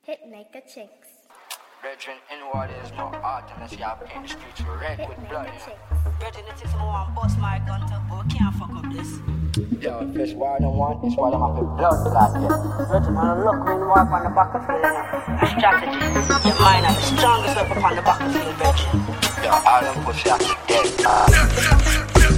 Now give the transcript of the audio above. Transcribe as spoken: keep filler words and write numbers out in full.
Hitmaker Chicks. Brethren, in what is more art and I see I paint the streets red with blood. Brethren, it is more one bust my gun to but can't fuck up this. Yo, if it's what I don't want, it's what I'm happy blood clot, yeah. Brethren, man, look me more up on the battlefield, you know. A strategy. Your mind are the strongest weapon upon the battlefield, brethren. Yo, all them pussy I keep dead.